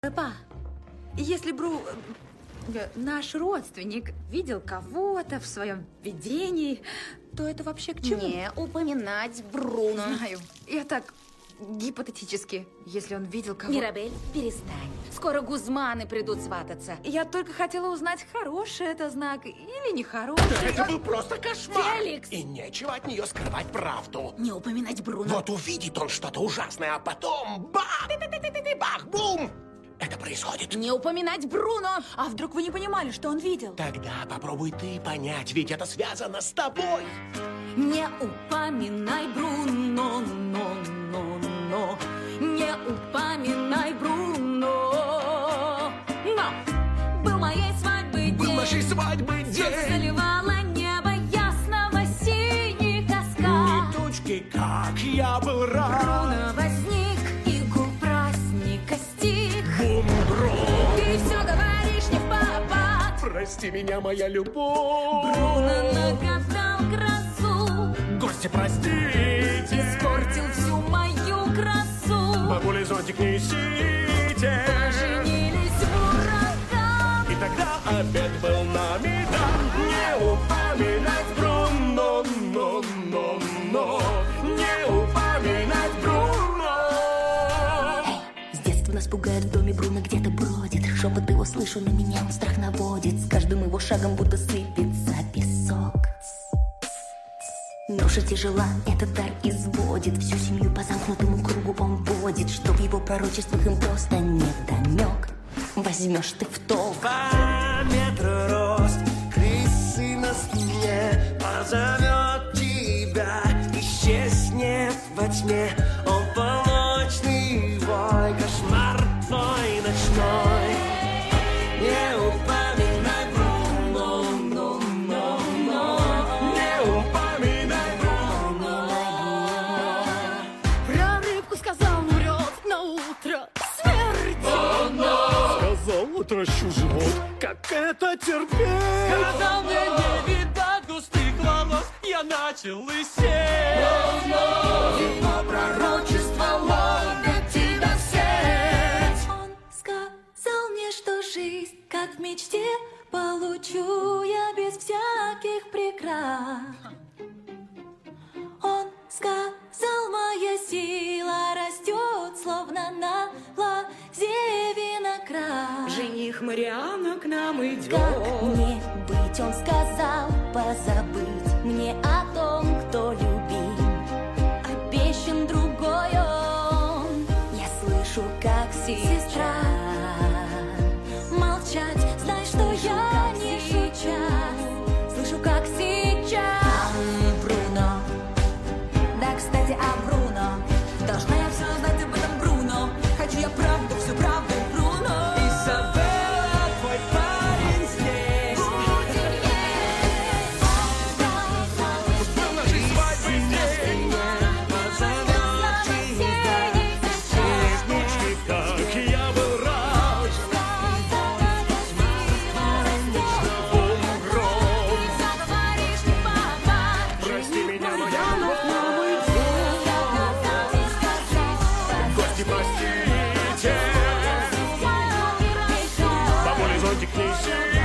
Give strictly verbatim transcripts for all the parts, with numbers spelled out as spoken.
Папа, если Бру, э, наш родственник, видел кого-то в своем видении, то это вообще к чему? Не упоминать Бруно. Знаю. Я так гипотетически, если он видел кого-то. Мирабель, перестань. Скоро гузманы придут свататься. Я только хотела узнать, хороший это знак или нехороший. Это был просто кошмар. Феликс! И нечего от нее скрывать правду. Не упоминать Бруно. Вот увидит он что-то ужасное, а потом бах! Ты-ты-ты-ты-ты, бах! Бум! Это происходит. Не упоминать Бруно. А вдруг вы не понимали, что он видел? Тогда попробуй ты понять, ведь это связано с тобой. Не упоминай Бруно, но, но, но. Не упоминай Бруно. Но был моей свадьбы день. Был нашей свадьбы день. Заливало небо ясного синий каскад. Ни тучки, как я был рад. Бруно возник, и гул праздника стих. Бум-брум. Ты все говоришь не в попад. Прости меня, моя любовь. Бруно нагадал грозу. Гости, простите. Испортил всю мою красу. Бабули, зонтик несите. Поженились в ураган. И тогда обед был нами дан. Не упоминать Бруно, но, но, но. Не упоминать Бруно. С детства нас пугает в доме Бруно где-то бродит. Шепот его слышу, на меня он страх наводит. С каждым его шагом будто сыпется песок. Ноша тяжела, этот дар изводит. Всю семью по замкнутому кругу он водит. Что в его пророчествах им просто недомек. Возьмешь ты в толк. Два метра рост, крысы на спине. Позовет тебя, исчезнет во тьме. Он полночный вой, кошмар твой ночной. Не упоминай Бруно, но, но, но. Не упоминай Бруно. Про рыбку сказал, умрет на утро. Смерть! Сказал, отращу живот. Как это терпеть? Сказал мне, не видать густых волос. Я начал лысеть. Его пророчество ловит тебя в сеть. Он сказал мне, что жизнь, как в мечте, получу я без всяких преград. Он сказал, моя сила растет, словно на лозе виноград. Жених Мариана к нам идет. Как мне быть, он сказал, позабыть мне о том, кто любим. Обещан другой он. Я слышу, как сестра. Молчать, знай, что я не шучу. Слышу, как сейчас. Бруно. Да, кстати, о Бруно. Должна я все знать об этом Бруно. Хочу я правду, всю правду, Бруно. Изабелла, твой парень здесь. Был нашей свадьбы день. Позовет тебя, исчезнет. Как я был рад. Бум-брум. Прости меня, моя любовь. Гости, простите. Бабули, зонтик несите.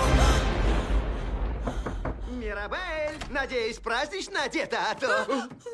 Мирабель, надеюсь, празднично одета, а то...